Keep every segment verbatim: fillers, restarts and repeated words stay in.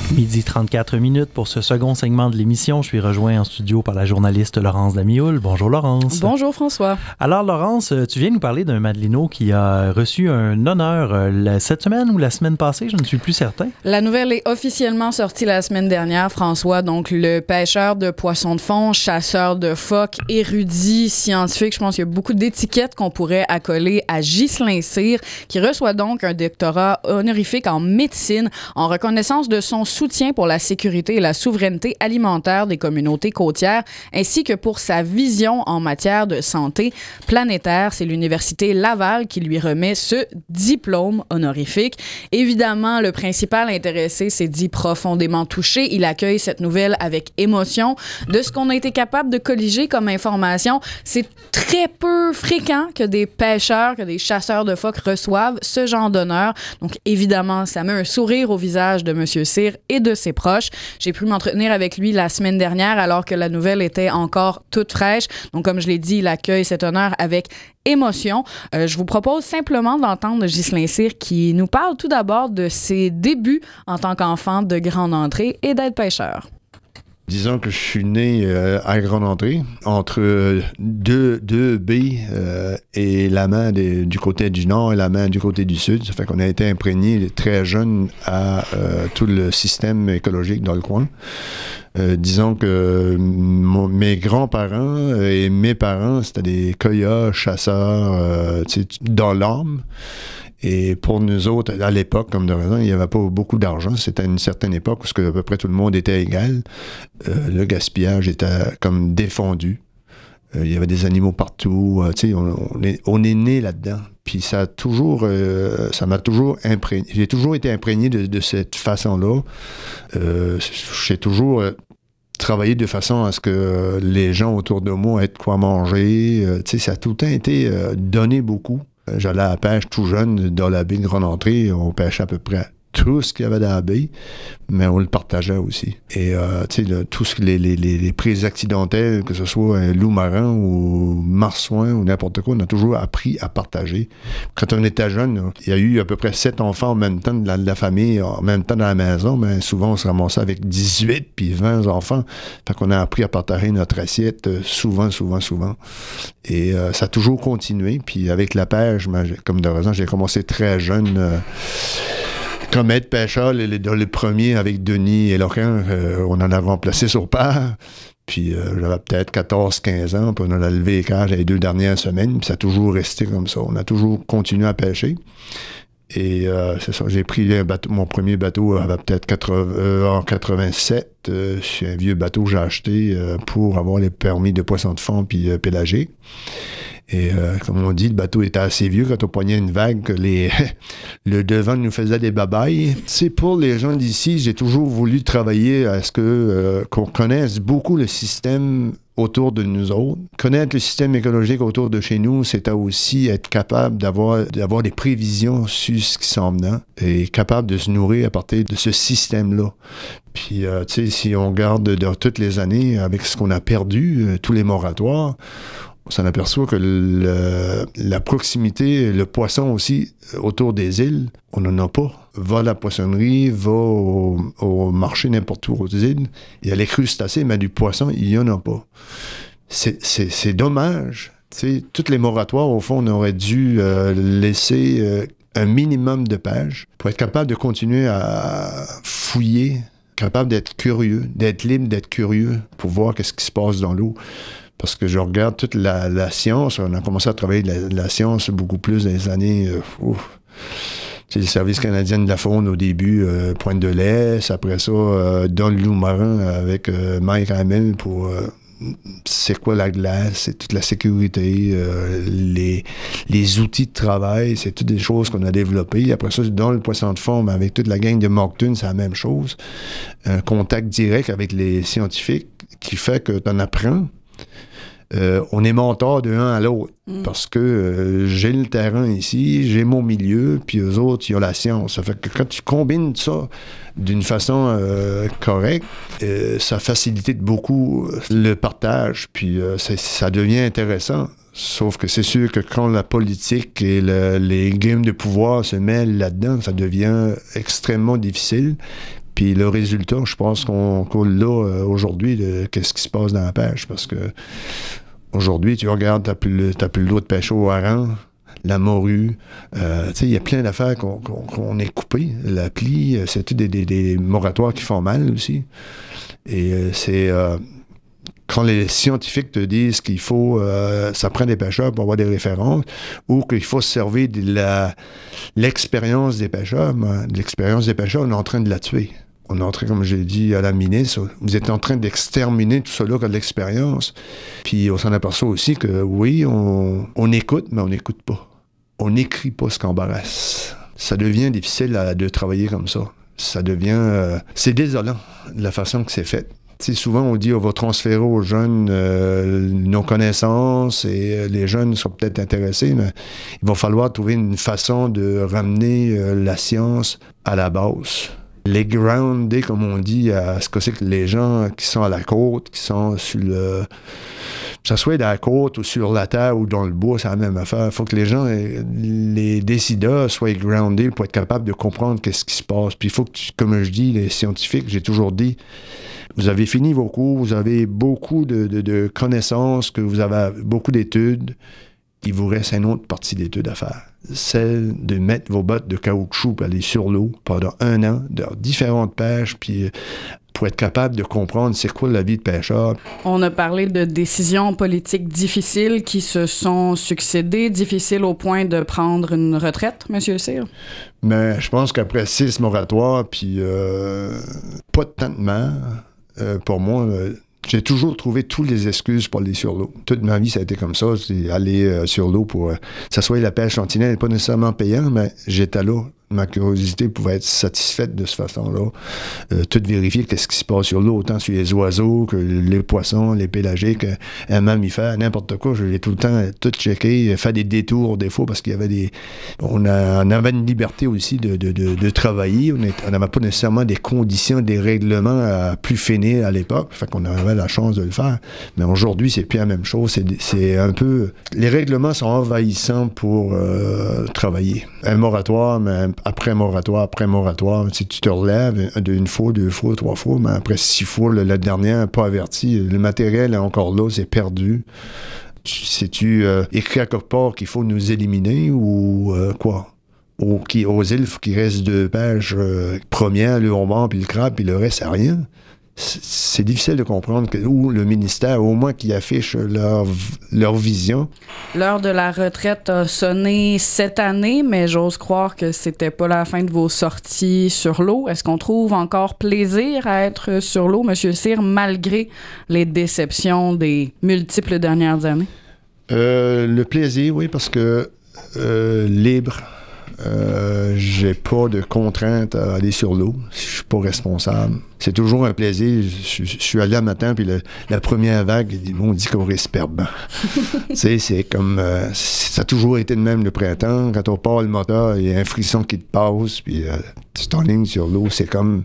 Midi trente-quatre minutes pour ce second segment de l'émission. Je suis rejoint en studio par la journaliste Laurence Damioul. Bonjour Laurence. Bonjour François. Alors Laurence, tu viens nous parler d'un Madelino qui a reçu un honneur cette semaine ou la semaine passée, je ne suis plus certain. La nouvelle est officiellement sortie la semaine dernière, François. Donc le pêcheur de poissons de fond, chasseur de phoques, érudit, scientifique, je pense qu'il y a beaucoup d'étiquettes qu'on pourrait accoler à Ghislain Cyr, qui reçoit donc un doctorat honorifique en médecine en reconnaissance de son soutien pour la sécurité et la souveraineté alimentaire des communautés côtières, ainsi que pour sa vision en matière de santé planétaire. C'est l'Université Laval qui lui remet ce diplôme honorifique. Évidemment, le principal intéressé s'est dit profondément touché. Il accueille cette nouvelle avec émotion. De ce qu'on a été capable de colliger comme information, c'est très peu fréquent que des pêcheurs, que des chasseurs de phoques reçoivent ce genre d'honneur. Donc, évidemment, ça met un sourire au visage de M. Cyr et de ses proches. J'ai pu m'entretenir avec lui la semaine dernière alors que la nouvelle était encore toute fraîche. Donc, comme je l'ai dit, il accueille cet honneur avec émotion. Euh, je vous propose simplement d'entendre Ghislain Cyr qui nous parle tout d'abord de ses débuts en tant qu'enfant de grande entrée et d'être pêcheur. Disons que je suis né euh, à Grande Entrée, entre euh, deux, deux baies euh, et la main des, du côté du nord et la main du côté du sud. Ça fait qu'on a été imprégné très jeune à euh, tout le système écologique dans le coin. Euh, disons que mon, mes grands-parents et mes parents, c'était des cueilleurs, chasseurs, euh, dans l'âme. Et pour nous autres, à l'époque, comme de raison, il n'y avait pas beaucoup d'argent. C'était à une certaine époque où à peu près tout le monde était égal. Euh, le gaspillage était comme défendu. Euh, il y avait des animaux partout. Euh, tu sais, on, on, est, on est né là-dedans. Puis ça a toujours, euh, ça m'a toujours imprégné. J'ai toujours été imprégné de, de cette façon-là. Euh, j'ai toujours euh, travaillé de façon à ce que les gens autour de moi aient de quoi manger. Euh, tu sais, ça a tout le temps été euh, donné beaucoup. J'allais à la pêche tout jeune dans la baie de Grande Entrée. On pêchait à peu près tout ce qu'il y avait dans la baie, mais on le partageait aussi. Et euh, tu sais, tout ce, les, les, les prises accidentelles, que ce soit un loup marin ou marsouin ou n'importe quoi, on a toujours appris à partager. Quand on était jeune, il y a eu à peu près sept enfants en même temps de la, de la famille, en même temps dans la maison, mais souvent on se ramassait avec dix-huit puis vingt enfants. Fait qu'on a appris à partager notre assiette souvent, souvent, souvent. Et euh, ça a toujours continué. Puis avec la pêche, ben, comme de raison, j'ai commencé très jeune. Euh, Comme être pêcheur, le, le, le premier avec Denis et Laurent, euh, on en a remplacé sur part. Puis euh, j'avais peut-être quatorze quinze ans, puis on a levé les cages les deux dernières semaines, puis ça a toujours resté comme ça. On a toujours continué à pêcher. Et euh, c'est ça, j'ai pris un bateau, mon premier bateau avait peut-être quatre-vingts, euh, en quatre-vingt-sept. Euh, c'est un vieux bateau que j'ai acheté euh, pour avoir les permis de poisson de fond puis euh, pélagique. Et euh, comme on dit, le bateau était assez vieux quand on poignait une vague que les le devant nous faisait des babayes. C'est pour les gens d'ici, j'ai toujours voulu travailler à ce que euh, qu'on connaisse beaucoup le système autour de nous autres. Connaître le système écologique autour de chez nous, c'est aussi être capable d'avoir, d'avoir des prévisions sur ce qui s'en venant et capable de se nourrir à partir de ce système-là. Puis, euh, tu sais, si on regarde dans toutes les années, avec ce qu'on a perdu, euh, tous les moratoires, on s'en aperçoit que le, la proximité, le poisson aussi, autour des îles, on n'en a pas. Va à la poissonnerie, va au, au marché n'importe où aux îles. Il y a les crustacés, mais du poisson, il n'y en a pas. C'est, c'est, c'est dommage. T'sais, toutes les moratoires, au fond, on aurait dû euh, laisser euh, un minimum de pêche pour être capable de continuer à fouiller, capable d'être curieux, d'être libre, d'être curieux pour voir qu'est-ce qui se passe dans l'eau. Parce que je regarde toute la, la science, on a commencé à travailler la, la science beaucoup plus dans les années... Euh, ouf. C'est le Service canadien de la faune au début, euh, Pointe de l'Est, après ça, euh, dans le loup marin avec euh, Mike Hamel pour... Euh, c'est quoi la glace, c'est toute la sécurité, euh, les, les outils de travail, c'est toutes des choses qu'on a développées. Après ça, dans le poisson de fond, avec toute la gang de Moncton, c'est la même chose. Un contact direct avec les scientifiques qui fait que tu en apprends. Euh, on est mentor de l'un à l'autre mm. parce que euh, j'ai le terrain ici, j'ai mon milieu, puis eux autres, ils ont la science. Ça fait que quand tu combines ça d'une façon euh, correcte, euh, ça facilite beaucoup le partage, puis euh, ça devient intéressant. Sauf que c'est sûr que quand la politique et le, les games de pouvoir se mêlent là-dedans, ça devient extrêmement difficile. Puis le résultat, je pense qu'on, qu'on l'a euh, aujourd'hui, de, qu'est-ce qui se passe dans la pêche, parce que aujourd'hui, tu regardes, t'as plus le, t'as plus le droit de pêcher au hareng, la morue, euh, tu sais, il y a plein d'affaires qu'on, qu'on, qu'on est coupées. La plie, c'est tout des, des, des moratoires qui font mal aussi. Et euh, c'est... Euh, quand les scientifiques te disent qu'il faut, euh, ça prend des pêcheurs pour avoir des références, ou qu'il faut se servir de la, l'expérience des pêcheurs, ben, l'expérience des pêcheurs, on est en train de la tuer. On est en train, comme j'ai dit à la ministre, vous êtes en train d'exterminer tout cela comme de l'expérience. Puis on s'en aperçoit aussi que oui, on, on écoute, mais on n'écoute pas. On n'écrit pas ce qu'embarrasse. Ça devient difficile à, de travailler comme ça. Ça devient... Euh, c'est désolant, la façon que c'est fait. Tu sais, souvent, on dit on va transférer aux jeunes euh, nos connaissances et euh, les jeunes sont peut-être intéressés, mais il va falloir trouver une façon de ramener euh, la science à la base. Les grounder, comme on dit, à ce que c'est que les gens qui sont à la côte, qui sont sur le... Que ce soit à la côte ou sur la terre ou dans le bois, c'est la même affaire. Il faut que les gens, les décideurs, soient groundés pour être capables de comprendre qu'est-ce qui se passe. Puis il faut que, tu, comme je dis, les scientifiques, j'ai toujours dit, vous avez fini vos cours, vous avez beaucoup de, de, de connaissances, que vous avez beaucoup d'études. Il vous reste une autre partie d'études à faire. Celle de mettre vos bottes de caoutchouc pour aller sur l'eau pendant un an, de différentes pêches, puis pour être capable de comprendre c'est quoi la vie de pêcheur. On a parlé de décisions politiques difficiles qui se sont succédées, difficiles au point de prendre une retraite, M. Cyr? Mais je pense qu'après six moratoires, puis euh, pas de temps de mer, euh, pour moi... Euh, j'ai toujours trouvé toutes les excuses pour aller sur l'eau. Toute ma vie, ça a été comme ça. C'est aller euh, sur l'eau pour... Euh, ça soit la pêche sentinelle n'est pas nécessairement payant, mais j'étais là. Ma curiosité pouvait être satisfaite de cette façon-là. Euh, tout vérifier qu'est-ce qui se passe sur l'eau, autant sur les oiseaux que les poissons, les pélagiques, un mammifère, n'importe quoi. Je l'ai tout le temps tout checké, fait des détours des fois parce qu'il y avait des... On, a, on avait une liberté aussi de, de, de, de travailler. On n'avait pas nécessairement des conditions, des règlements à plus finir à l'époque. Fait qu'on avait la chance de le faire. Mais aujourd'hui, c'est plus la même chose. C'est, c'est un peu... Les règlements sont envahissants pour euh, travailler. Un moratoire, mais après moratoire, après moratoire, si tu te relèves une fois, deux fois, trois fois, mais après six fois, le, la dernière, pas averti, le matériel est encore là, c'est perdu. C'est-tu euh, écrit à quelque part qu'il faut nous éliminer ou euh, quoi? Au, qui, aux îles, il faut qu'il reste deux pêches euh, premières, le homard, puis le crabe, puis le reste, c'est rien. C'est difficile de comprendre que, où le ministère, au moins, qui affiche leur, leur vision. L'heure de la retraite a sonné cette année, mais j'ose croire que c'était pas la fin de vos sorties sur l'eau. Est-ce qu'on trouve encore plaisir à être sur l'eau, M. Cyr, malgré les déceptions des multiples dernières années? Euh, le plaisir, oui, parce que euh, libre. Euh, j'ai pas de contrainte à aller sur l'eau. Je suis pas responsable. C'est toujours un plaisir. Je, je suis allé un matin, puis le, la première vague, on dit qu'on respire bien. Tu sais, c'est comme... Euh, ça a toujours été de même le printemps. Quand on part le moteur, il y a un frisson qui te passe, puis euh, tu t'enlignes sur l'eau. C'est comme...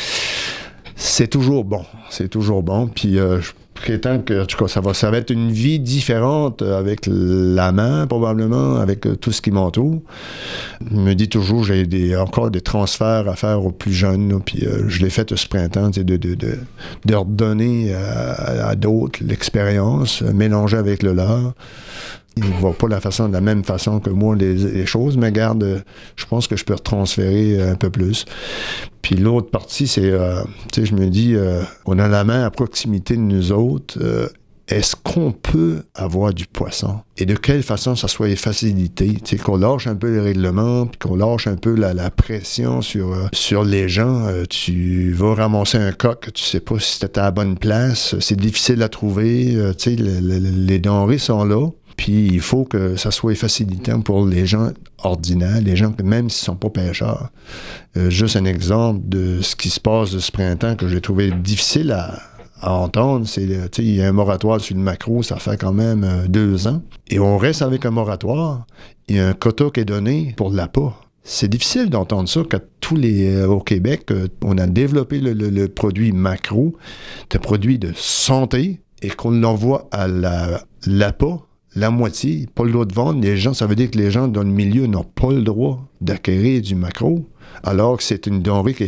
C'est toujours bon. C'est toujours bon. Puis euh, je prétends que, en tout cas, ça va, ça va être une vie différente avec la mer, probablement, avec euh, tout ce qui m'entoure. Je me dis toujours, j'ai des, encore des transferts à faire aux plus jeunes, là, puis euh, je l'ai fait ce printemps, de, de, de, de redonner à, à d'autres l'expérience, mélanger avec le leur. Ils ne voient pas la façon, de la même façon que moi les, les choses, mais garde, je pense que je peux transférer un peu plus. Puis l'autre partie, c'est, euh, tu sais, je me dis, euh, on a la main à proximité de nous autres. Euh, est-ce qu'on peut avoir du poisson? Et de quelle façon ça soit facilité? Tu sais, qu'on lâche un peu les règlements, puis qu'on lâche un peu la, la pression sur, euh, sur les gens. Euh, tu vas ramasser un coq, tu sais pas si c'était à la bonne place. C'est difficile à trouver. Euh, tu sais, le, le, les denrées sont là. Puis il faut que ça soit facilitant pour les gens ordinaires, les gens que même s'ils ne sont pas pêcheurs. Euh, juste un exemple de ce qui se passe de ce printemps que j'ai trouvé difficile à, à entendre, c'est, tu sais, il y a un moratoire sur le maquereau, ça fait quand même euh, deux ans. Et on reste avec un moratoire, il y a un quota qui est donné pour l'appât. C'est difficile d'entendre ça quand tous les euh, au Québec, euh, on a développé le, le, le produit maquereau, un produit de santé, et qu'on l'envoie à la, l'appât. La moitié, pas le droit de vendre. Les gens, ça veut dire que les gens dans le milieu n'ont pas le droit d'acquérir du maquereau, alors que c'est une denrée qui est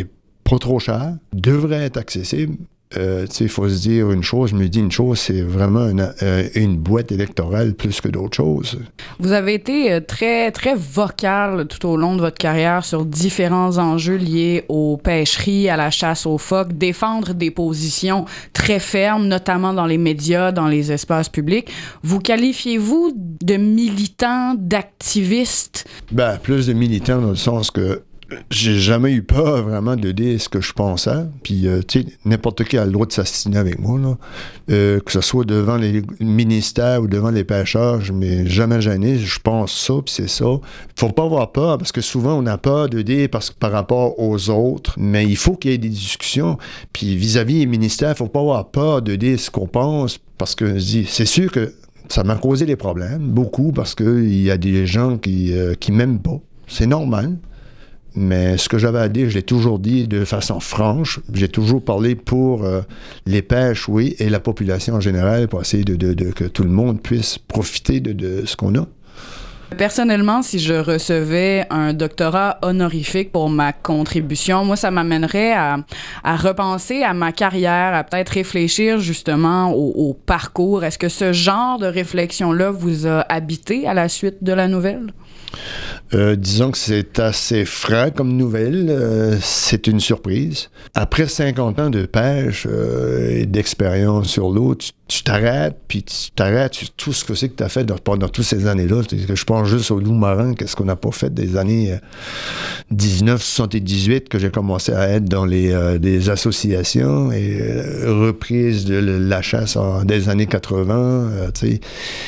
pas trop cher, devrait être accessible. Euh, il faut se dire une chose, je me dis une chose, c'est vraiment une, euh, une boîte électorale plus que d'autres choses. Vous avez été très, très vocal tout au long de votre carrière sur différents enjeux liés aux pêcheries, à la chasse aux phoques, défendre des positions très fermes, notamment dans les médias, dans les espaces publics. Vous qualifiez-vous de militant, d'activiste? Ben, plus de militant dans le sens que j'ai jamais eu peur vraiment de dire ce que je pensais. Puis, euh, tu sais, n'importe qui a le droit de s'assiner avec moi, là. Euh, que ce soit devant les ministères ou devant les pêcheurs, je ne m'ai jamais gêné. Je pense ça, puis c'est ça. Faut pas avoir peur, parce que souvent, on a peur de dire parce, par rapport aux autres. Mais il faut qu'il y ait des discussions. Puis, vis-à-vis des ministères, il faut pas avoir peur de dire ce qu'on pense, parce que je dis, c'est sûr que ça m'a causé des problèmes, beaucoup, parce qu'il y a des gens qui, euh, qui m'aiment pas. C'est normal. Mais ce que j'avais à dire, je l'ai toujours dit de façon franche. J'ai toujours parlé pour euh, les pêches, oui, et la population en général, pour essayer de, de, de que tout le monde puisse profiter de, de ce qu'on a. Personnellement, si je recevais un doctorat honorifique pour ma contribution, moi, ça m'amènerait à, à repenser à ma carrière, à peut-être réfléchir justement au, au parcours. Est-ce que ce genre de réflexion-là vous a habité à la suite de la nouvelle? Euh, disons que c'est assez frais comme nouvelle. Euh, c'est une surprise. Après cinquante ans de pêche euh, et d'expérience sur l'eau, tu, tu t'arrêtes, puis tu t'arrêtes sur tout ce que c'est que tu as fait dans, pendant toutes ces années-là. Je pense juste au loup marin, qu'est-ce qu'on n'a pas fait des années euh, dix-neuf soixante-dix-huit, que j'ai commencé à être dans les, euh, des associations et euh, reprise de la chasse en, des années quatre-vingts, euh, tu sais.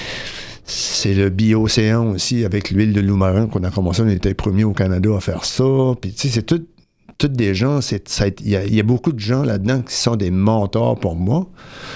C'est le bio-océan aussi, avec l'huile de loup marin qu'on a commencé. On était les premiers au Canada à faire ça. Puis, tu sais, c'est tout, toutes des gens. Il y, y a beaucoup de gens là-dedans qui sont des mentors pour moi.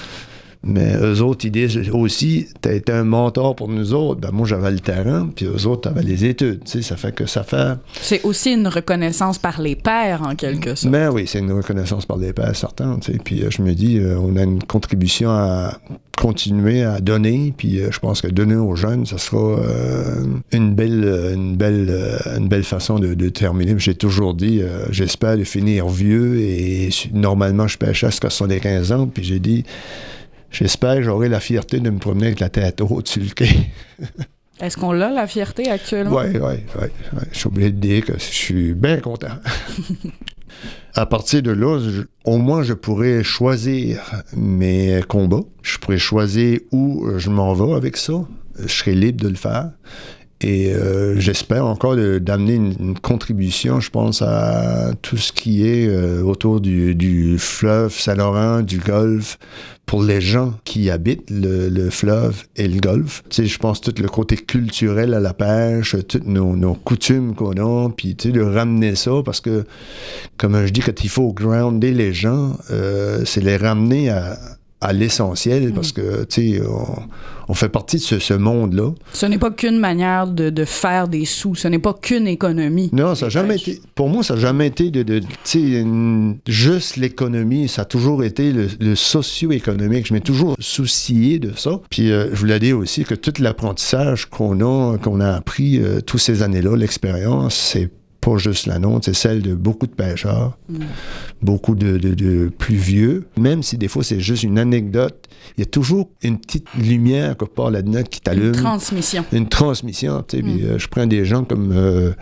Mais eux autres, ils disent aussi, t'as été un mentor pour nous autres. Ben moi, j'avais le terrain, puis eux autres, t'avaient les études. Tu sais, ça fait que ça fait... C'est aussi une reconnaissance par les pairs, en quelque sorte. Ben oui, c'est une reconnaissance par les pairs, certains. Tu sais. Puis euh, je me dis, euh, on a une contribution à continuer à donner, puis euh, je pense que donner aux jeunes, ça sera euh, une belle une belle, euh, une belle façon de, de terminer. J'ai toujours dit, euh, j'espère de finir vieux, et normalement, je pêchais jusqu'à soixante-quinze ans, puis j'ai dit... J'espère que j'aurai la fierté de me promener avec la tête haute sur le quai. Est-ce qu'on l'a, la fierté, actuellement? Oui, oui, oui. Je suis obligé de dire que je suis bien content. À partir de là, je, au moins, je pourrais choisir mes combats. Je pourrais choisir où je m'en vais avec ça. Je serai libre de le faire. Et euh, j'espère encore de, d'amener une, une contribution, je pense, à tout ce qui est euh, autour du, du fleuve Saint-Laurent, du golfe, pour les gens qui habitent le, le fleuve et le golfe. Tu sais, je pense tout le côté culturel à la pêche, toutes nos, nos coutumes qu'on a, puis tu sais, de ramener ça, parce que, comme je dis, quand il faut grounder les gens, euh, c'est les ramener à... à l'essentiel, parce que, tu sais, on, on fait partie de ce, ce monde-là. Ce n'est pas qu'une manière de, de faire des sous, ce n'est pas qu'une économie. Non, ça n'a jamais été... Pour moi, ça n'a jamais été de, de tu sais, juste l'économie. Ça a toujours été le, le socio-économique. Je m'ai toujours soucié de ça. Puis, euh, je voulais dire aussi que tout l'apprentissage qu'on a, qu'on a appris euh, toutes ces années-là, l'expérience, c'est pas juste la nôtre, c'est celle de beaucoup de pêcheurs, mm. beaucoup de, de, de plus vieux. Même si des fois c'est juste une anecdote, il y a toujours une petite lumière quelque part là-dedans qui t'allume. Une transmission. Une transmission, tu sais. Mm. Puis, euh, je prends des gens comme, euh,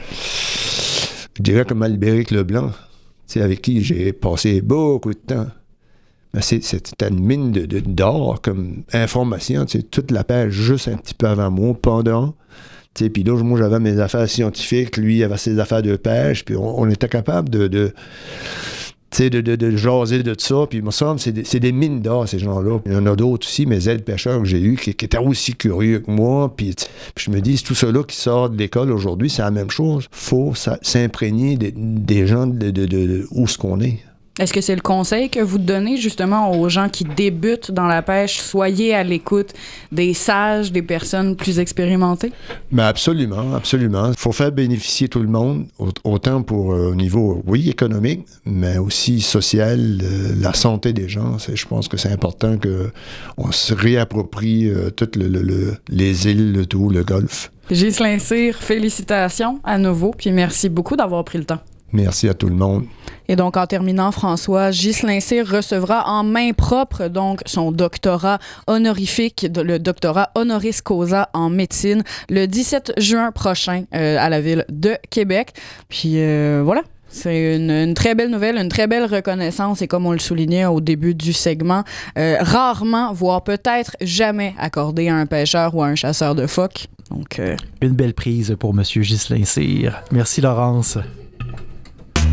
je dirais comme Albéric Leblanc, tu sais, avec qui j'ai passé beaucoup de temps. Mais c'est, c'était une mine de, de, d'or comme information, tu sais, toute la pêche juste un petit peu avant moi, pendant. Puis là, moi, j'avais mes affaires scientifiques, lui, il avait ses affaires de pêche, puis on, on était capable de, de, de, de, de jaser de ça, puis il me semble que c'est des, c'est des mines d'or, ces gens-là. Il y en a d'autres aussi, mes aides-pêcheurs que j'ai eus, qui, qui étaient aussi curieux que moi, puis, puis je me dis, tout ceux-là qui sortent de l'école aujourd'hui, c'est la même chose. Il faut ça, s'imprégner des, des gens de, de, de, de où est-ce qu'on est. Est-ce que c'est le conseil que vous donnez justement aux gens qui débutent dans la pêche? Soyez à l'écoute des sages, des personnes plus expérimentées? Mais absolument, absolument. Il faut faire bénéficier tout le monde, autant pour euh, au niveau, oui, économique, mais aussi social, euh, la santé des gens. C'est, je pense que c'est important qu'on se réapproprie euh, toutes le, le, le, les îles, le tout, le golfe. Ghislain Cyr, félicitations à nouveau, puis merci beaucoup d'avoir pris le temps. Merci à tout le monde. Et donc, en terminant, François, Ghislain Cyr recevra en main propre donc son doctorat honorifique, le doctorat honoris causa en médecine, le dix-sept juin prochain euh, à la ville de Québec. Puis euh, voilà. C'est une, une très belle nouvelle, une très belle reconnaissance et comme on le soulignait au début du segment, euh, rarement, voire peut-être jamais accordé à un pêcheur ou à un chasseur de phoques. Donc, euh... une belle prise pour M. Ghislain Cyr. Merci Laurence.